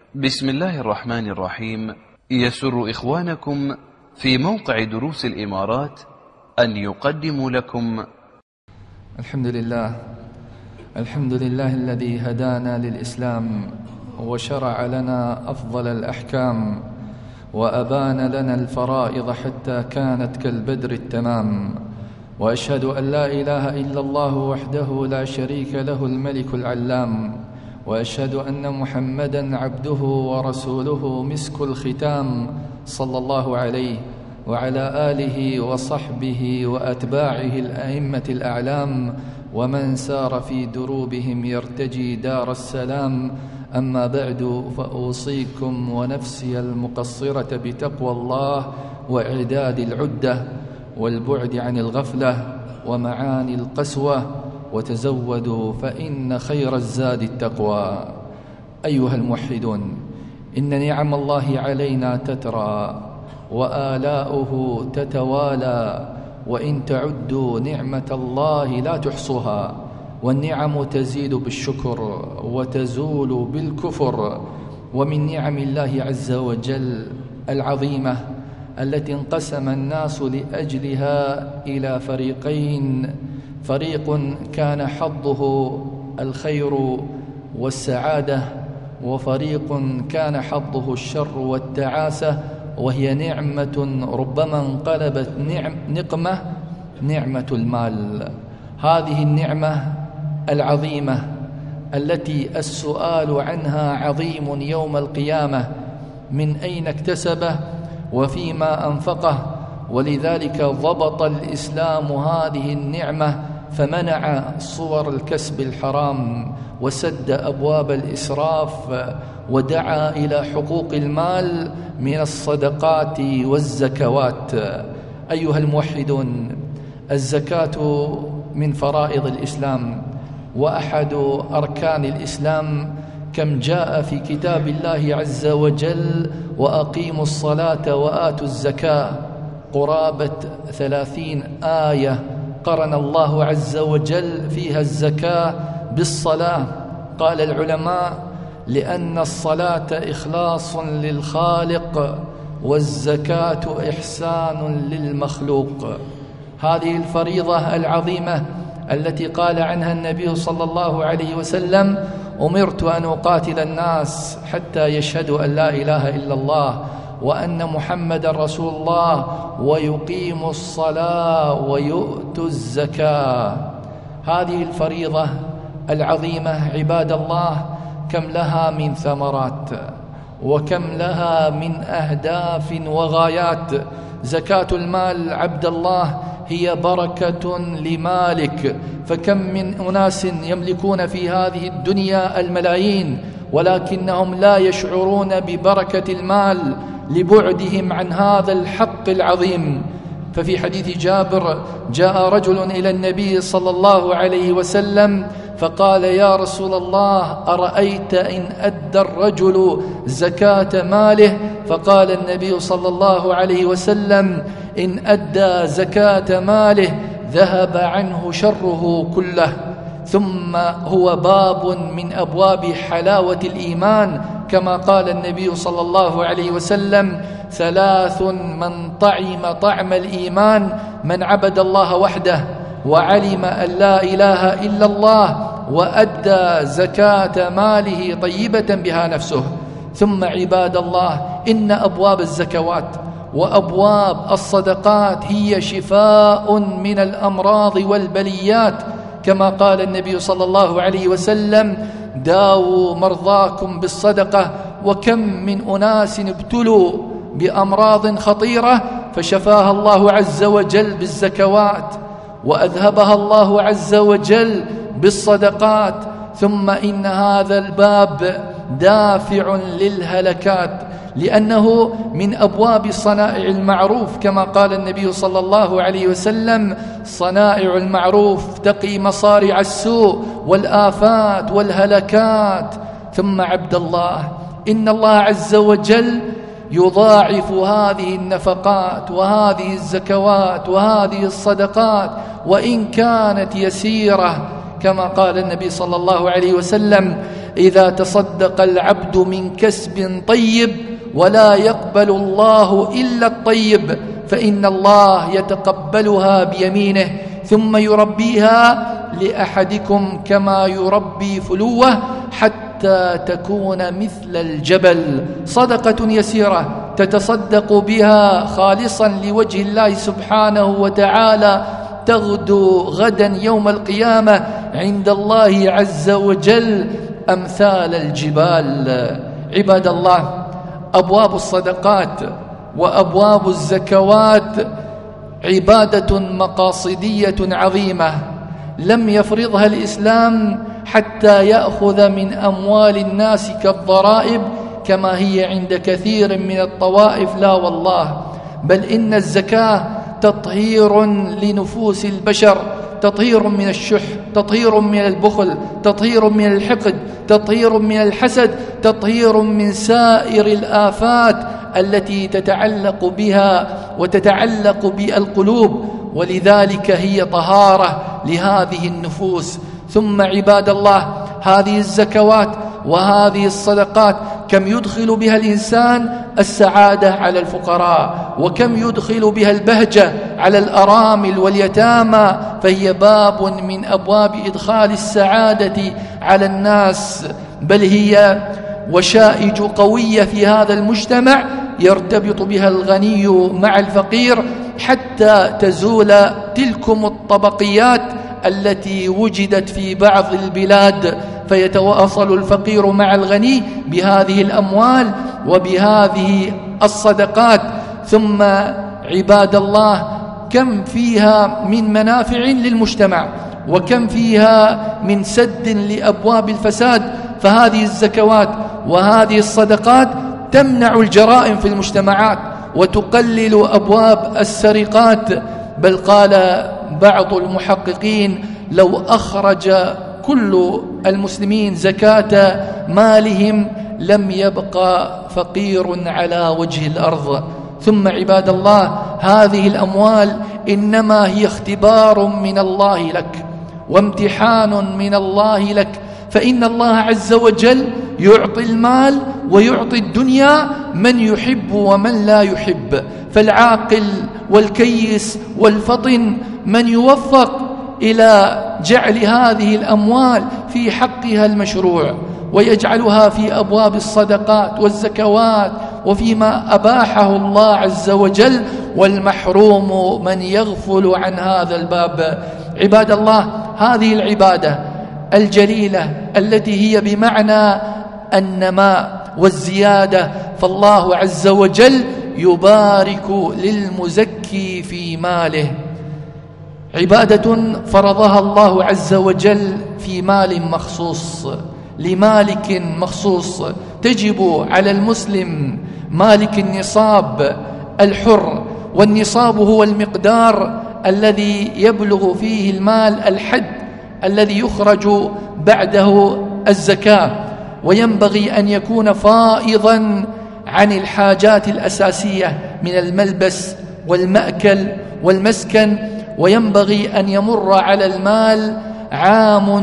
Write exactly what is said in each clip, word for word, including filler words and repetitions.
بسم الله الرحمن الرحيم. يسر إخوانكم في موقع دروس الإمارات أن يقدموا لكم الحمد لله الحمد لله الذي هدانا للإسلام وشرع لنا أفضل الأحكام وأبان لنا الفرائض حتى كانت كالبدر التمام، وأشهد أن لا إله إلا الله وحده لا شريك له الملك العلام، وأشهد أن محمدًا عبده ورسوله مسك الختام صلى الله عليه وعلى آله وصحبه وأتباعه الأئمة الأعلام ومن سار في دروبهم يرتجي دار السلام. أما بعد، فأوصيكم ونفسي المقصرة بتقوى الله وإعداد العدة والبعد عن الغفلة ومعاني القسوة، وتزودوا فإن خير الزاد التقوى. أيها الموحدون، إن نعم الله علينا تترى وآلاؤه تتوالى، وإن تعدوا نعمة الله لا تحصوها، والنعم تزيد بالشكر وتزول بالكفر. ومن نعم الله عز وجل العظيمة التي انقسم الناس لأجلها إلى فريقين: فريق كان حظه الخير والسعادة، وفريق كان حظه الشر والتعاسة، وهي نعمة ربما انقلبت نعم نقمة، نعمة المال. هذه النعمة العظيمة التي السؤال عنها عظيم يوم القيامة: من أين اكتسبه وفيما أنفقه؟ ولذلك ضبط الإسلام هذه النعمة فمنع صور الكسب الحرام وسد أبواب الإسراف، ودعا إلى حقوق المال من الصدقات والزكوات. أيها الموحدون، الزكاة من فرائض الإسلام وأحد أركان الإسلام، كم جاء في كتاب الله عز وجل: وأقيموا الصلاة وآتوا الزكاة، قرابة ثلاثين آية قرن الله عز وجل فيها الزكاة بالصلاة. قال العلماء: لأن الصلاة إخلاص للخالق والزكاة إحسان للمخلوق. هذه الفريضة العظيمة التي قال عنها النبي صلى الله عليه وسلم: أمرت أن أقاتل الناس حتى يشهدوا أن لا إله إلا الله وأن محمد رسول الله ويقيموا الصلاة ويؤتوا الزكاة. هذه الفريضة العظيمة عباد الله كم لها من ثمرات وكم لها من أهداف وغايات. زكاة المال عبد الله هي بركة لمالك، فكم من أناس يملكون في هذه الدنيا الملايين ولكنهم لا يشعرون ببركة المال لبعدهم عن هذا الحق العظيم. ففي حديث جابر: جاء رجل إلى النبي صلى الله عليه وسلم فقال: يا رسول الله، أرأيت إن أدى الرجل زكاة ماله؟ فقال النبي صلى الله عليه وسلم: إن أدى زكاة ماله ذهب عنه شره كله. ثم هو باب من أبواب حلاوة الإيمان، كما قال النبي صلى الله عليه وسلم: ثلاث من طعم طعم الإيمان: من عبد الله وحده وعلم أن لا إله إلا الله وأدى زكاة ماله طيبة بها نفسه. ثم عباد الله، إن أبواب الزكوات وأبواب الصدقات هي شفاء من الأمراض والبليات، كما قال النبي صلى الله عليه وسلم: داووا مرضاكم بالصدقة. وكم من أناس ابتلوا بأمراض خطيرة فشفاها الله عز وجل بالزكوات وأذهبها الله عز وجل بالصدقات. ثم إن هذا الباب دافع للهلكات، لأنه من أبواب صنائع المعروف، كما قال النبي صلى الله عليه وسلم: صنائع المعروف تقي مصارع السوء والآفات والهلكات. ثم عبد الله، إن الله عز وجل يضاعف هذه النفقات وهذه الزكوات وهذه الصدقات وإن كانت يسيرة، كما قال النبي صلى الله عليه وسلم: إذا تصدق العبد من كسب طيب ولا يقبل الله إلا الطيب فإن الله يتقبلها بيمينه ثم يربيها لأحدكم كما يربي فلوه حتى تكون مثل الجبل. صدقة يسيرة تتصدق بها خالصا لوجه الله سبحانه وتعالى تغدو غدا يوم القيامة عند الله عز وجل أمثال الجبال. عباد الله، أبواب الصدقات وأبواب الزكوات عبادة مقاصدية عظيمة لم يفرضها الإسلام حتى يأخذ من أموال الناس كالضرائب كما هي عند كثير من الطوائف، لا والله، بل إن الزكاة تطهير لنفوس البشر، تطهير من الشح، تطهير من البخل، تطهير من الحقد، تطهير من الحسد، تطهير من سائر الآفات التي تتعلق بها وتتعلق بالقلوب، ولذلك هي طهارة لهذه النفوس. ثم عباد الله، هذه الزكوات وهذه الصدقات كم يدخل بها الإنسان السعادة على الفقراء، وكم يدخل بها البهجة على الأرامل واليتامى، فهي باب من أبواب إدخال السعادة على الناس، بل هي وشائج قوية في هذا المجتمع يرتبط بها الغني مع الفقير حتى تزول تلكم الطبقيات التي وجدت في بعض البلاد، فيتواصل الفقير مع الغني بهذه الأموال وبهذه الصدقات. ثم عباد الله، كم فيها من منافع للمجتمع وكم فيها من سد لأبواب الفساد، فهذه الزكوات وهذه الصدقات تمنع الجرائم في المجتمعات وتقلل أبواب السرقات، بل قال بعض المحققين لو أخرج كل المسلمين زكاة مالهم لم يبقى فقير على وجه الأرض. ثم عباد الله، هذه الأموال إنما هي اختبار من الله لك وامتحان من الله لك، فإن الله عز وجل يعطي المال ويعطي الدنيا من يحب ومن لا يحب، فالعاقل والكيس والفطن من يوفق إلى جعل هذه الأموال في حقها المشروع ويجعلها في أبواب الصدقات والزكوات وفيما أباحه الله عز وجل، والمحروم من يغفل عن هذا الباب. عباد الله، هذه العبادة الجليلة التي هي بمعنى النماء والزيادة، فالله عز وجل يبارك للمزكي في ماله. عبادة فرضها الله عز وجل في مال مخصوص لمالك مخصوص، تجب على المسلم مالك النصاب الحر، والنصاب هو المقدار الذي يبلغ فيه المال الحد الذي يخرج بعده الزكاة، وينبغي أن يكون فائضا عن الحاجات الأساسية من الملبس والمأكل والمسكن، وينبغي أن يمر على المال عام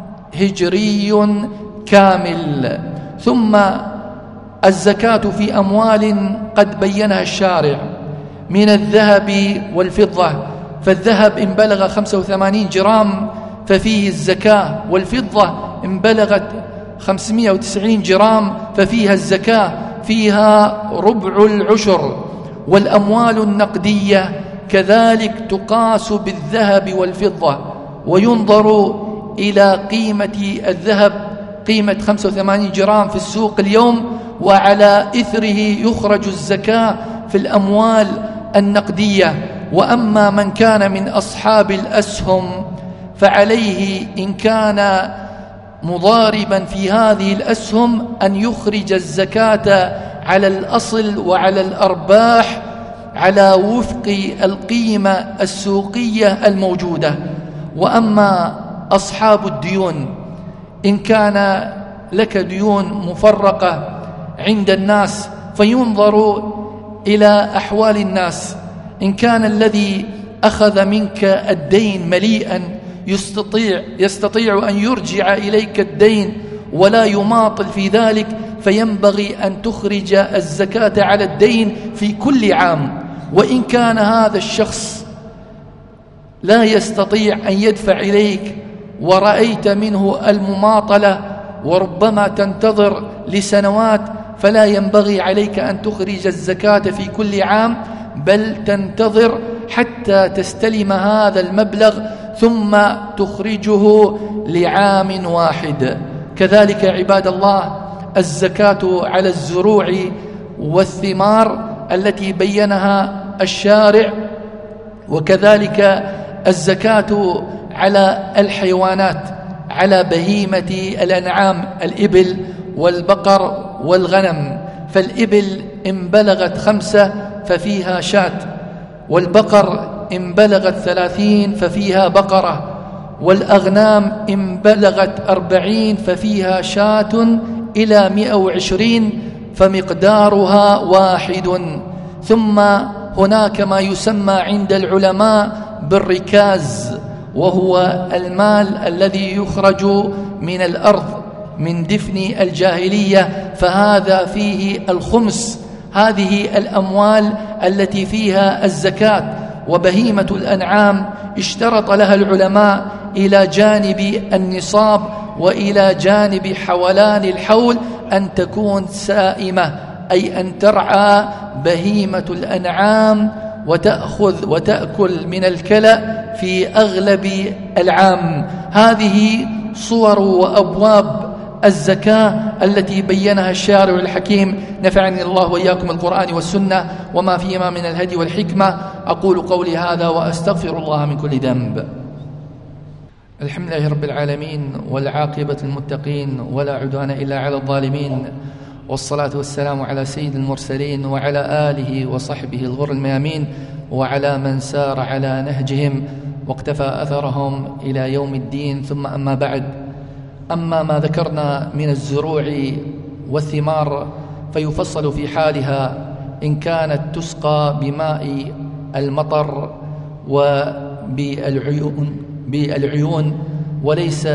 هجري كامل. ثم الزكاة في أموال قد بينها الشارع من الذهب والفضة، فالذهب إن بلغ خمسة وثمانين جرام ففيه الزكاة، والفضة إن بلغت خمسمائة وتسعين جرام ففيها الزكاة، فيها ربع العشر. والأموال النقدية كذلك تقاس بالذهب والفضة، وينظر إلى قيمة الذهب قيمة خمسة وثمانين جرام في السوق اليوم، وعلى إثره يخرج الزكاة في الأموال النقدية. وأما من كان من أصحاب الأسهم فعليه إن كان مضاربا في هذه الأسهم أن يخرج الزكاة على الأصل وعلى الأرباح على وفق القيمة السوقية الموجودة. وأما أصحاب الديون، إن كان لك ديون مفرقة عند الناس فينظر إلى أحوال الناس، إن كان الذي أخذ منك الدين مليئا يستطيع, يستطيع أن يرجع إليك الدين ولا يماطل في ذلك، فينبغي أن تخرج الزكاة على الدين في كل عام. وإن كان هذا الشخص لا يستطيع أن يدفع إليك ورأيت منه المماطلة وربما تنتظر لسنوات، فلا ينبغي عليك أن تخرج الزكاة في كل عام، بل تنتظر حتى تستلم هذا المبلغ ثم تخرجه لعام واحد. كذلك عباد الله الزكاة على الزروع والثمار التي بينها الشارع، وكذلك الزكاة على الحيوانات، على بهيمة الأنعام، الإبل والبقر والغنم. فالإبل إن بلغت خمسة ففيها شاة، والبقر إن بلغت ثلاثين ففيها بقرة، والأغنام إن بلغت أربعين ففيها شاة إلى مئة وعشرين فمقدارها واحد. ثم هناك ما يسمى عند العلماء بالركاز، وهو المال الذي يخرج من الأرض من دفن الجاهلية، فهذا فيه الخمس. هذه الأموال التي فيها الزكاة. وبهيمة الأنعام اشترط لها العلماء إلى جانب النصاب وإلى جانب حولان الحول أن تكون سائمة، أي أن ترعى بهيمة الأنعام وتأخذ وتأكل من الكلأ في أغلب العام. هذه صور وأبواب الزكاة التي بينها الشارع الحكيم. نفعني الله وإياكم القرآن والسنة وما فيهما من الهدي والحكمة. أقول قولي هذا وأستغفر الله من كل ذنب. الحمد لله رب العالمين، والعاقبة المتقين، ولا عدوان إلا على الظالمين، والصلاة والسلام على سيد المرسلين وعلى آله وصحبه الغر الميامين، وعلى من سار على نهجهم واقتفى أثرهم إلى يوم الدين. ثم أما بعد، أما ما ذكرنا من الزروع والثمار فيفصل في حالها إن كانت تسقى بماء المطر وبالعيون بالعيون وليس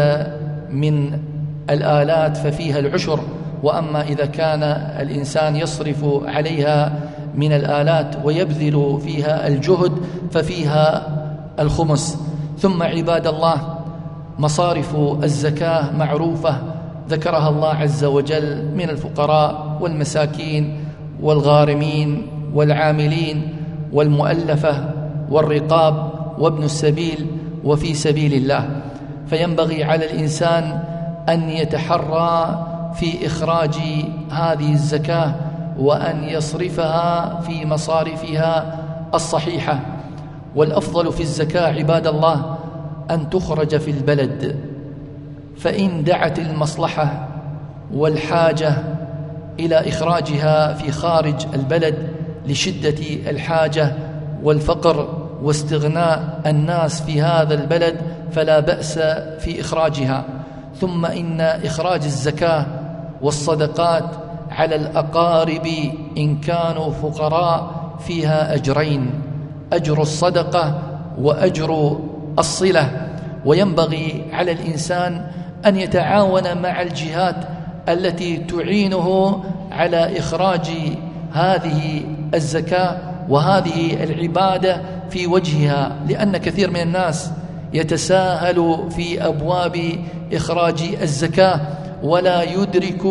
من الآلات ففيها العشر. وأما إذا كان الإنسان يصرف عليها من الآلات ويبذل فيها الجهد ففيها الخمس. ثم عباد الله، مصارف الزكاة معروفة ذكرها الله عز وجل من الفقراء والمساكين والغارمين والعاملين والمؤلفة والرقاب وابن السبيل وفي سبيل الله. فينبغي على الإنسان أن يتحرى في إخراج هذه الزكاة وأن يصرفها في مصارفها الصحيحة. والأفضل في الزكاة عباد الله أن تخرج في البلد، فإن دعت المصلحة والحاجة إلى إخراجها في خارج البلد لشدة الحاجة والفقر واستغناء الناس في هذا البلد فلا بأس في إخراجها. ثم إن إخراج الزكاة والصدقات على الأقارب إن كانوا فقراء فيها أجرين: أجر الصدقة وأجر الصلة. وينبغي على الإنسان أن يتعاون مع الجهات التي تعينه على إخراج هذه الزكاة وهذه العبادة في وجهها، لأن كثير من الناس يتساهل في أبواب إخراج الزكاة ولا يدرك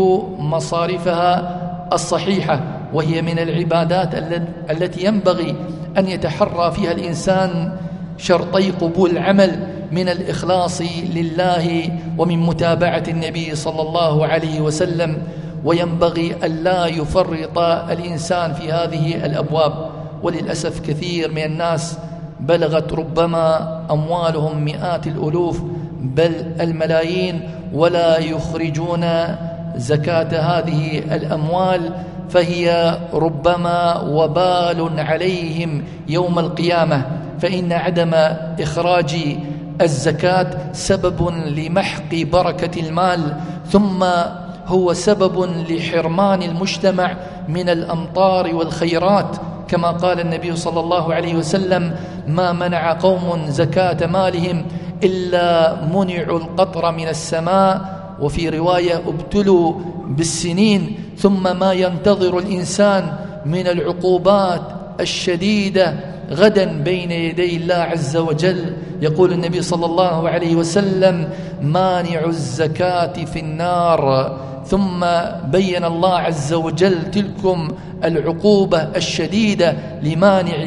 مصارفها الصحيحة، وهي من العبادات التي ينبغي أن يتحرى فيها الإنسان شرطي قبول العمل من الإخلاص لله ومن متابعة النبي صلى الله عليه وسلم. وينبغي أن لا يفرط الإنسان في هذه الأبواب. وللأسف كثير من الناس بلغت ربما أموالهم مئات الألوف بل الملايين ولا يخرجون زكاة هذه الأموال، فهي ربما وبال عليهم يوم القيامة. فإن عدم إخراج الزكاة سبب لمحق بركة المال، ثم هو سبب لحرمان المجتمع من الأمطار والخيرات، كما قال النبي صلى الله عليه وسلم: ما منع قوم زكاة مالهم إلا منعوا القطر من السماء وفي رواية ابتلوا بالسنين، ثم ما ينتظر الإنسان من العقوبات الشديدة غدا بين يدي الله عز وجل. يقول النبي صلى الله عليه وسلم: مانع الزكاة في النار. ثم بين الله عز وجل تلكم العقوبة الشديدة لمانع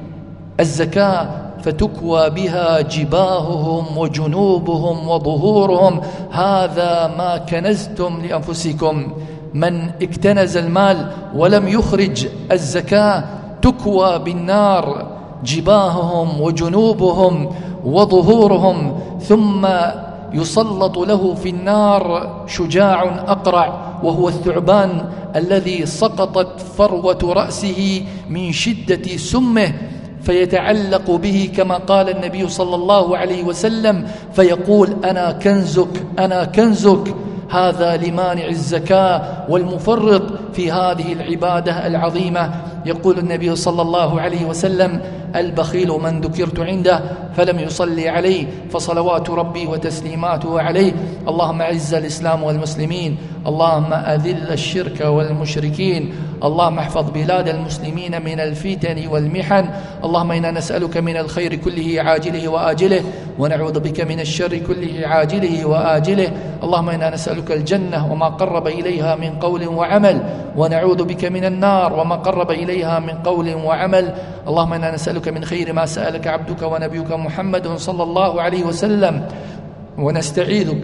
الزكاة، فتكوى بها جباههم وجنوبهم وظهورهم، هذا ما كنزتم لأنفسكم. من اكتنز المال ولم يخرج الزكاة تكوى بالنار جباههم وجنوبهم وظهورهم، ثم يسلط له في النار شجاع أقرع، وهو الثعبان الذي سقطت فروة رأسه من شدة سمه، فيتعلق به كما قال النبي صلى الله عليه وسلم، فيقول: أنا كنزك أنا كنزك. هذا لمانع الزكاة والمفرط في هذه العبادة العظيمة. يقول النبي صلى الله عليه وسلم: البخيل من ذكرت عنده فلم يصلي عليه، فصلوات ربي وتسليماته عليه. اللهم أعز الإسلام والمسلمين، اللهم أذل الشرك والمشركين، اللهم احفظ بلاد المسلمين من الفتن والمحن. اللهم إنا نسألك من الخير كله عاجله وآجله، ونعوذ بك من الشر كله عاجله وآجله. اللهم إنا نسألك الجنة وما قرب إليها من قول وعمل، ونعوذ بك من النار وما قرب إليها من قول وعمل. اللهم إنا نسألك من خير ما سألك عبدك ونبيك محمد صلى الله عليه وسلم، ونستعيذك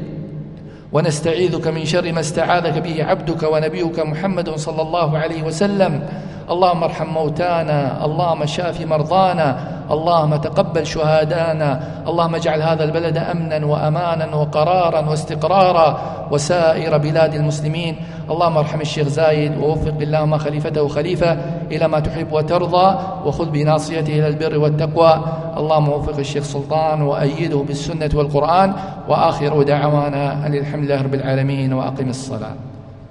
ونستعيذك من شر ما استعاذك به عبدك ونبيك محمد صلى الله عليه وسلم. اللهم ارحم موتانا، اللهم شاف مرضانا، اللهم تقبل شهادانا. اللهم اجعل هذا البلد أمنا وأمانا وقرارا واستقرارا، وسائر بلاد المسلمين. اللهم ارحم الشيخ زايد، ووفق اللهم خليفته خليفة إلى ما تحب وترضى، وخذ بناصيته إلى البر والتقوى. اللهم وفق الشيخ سلطان وأيده بالسنة والقرآن. وآخر دعوانا أن الحمد لله رب العالمين، وأقم الصلاة.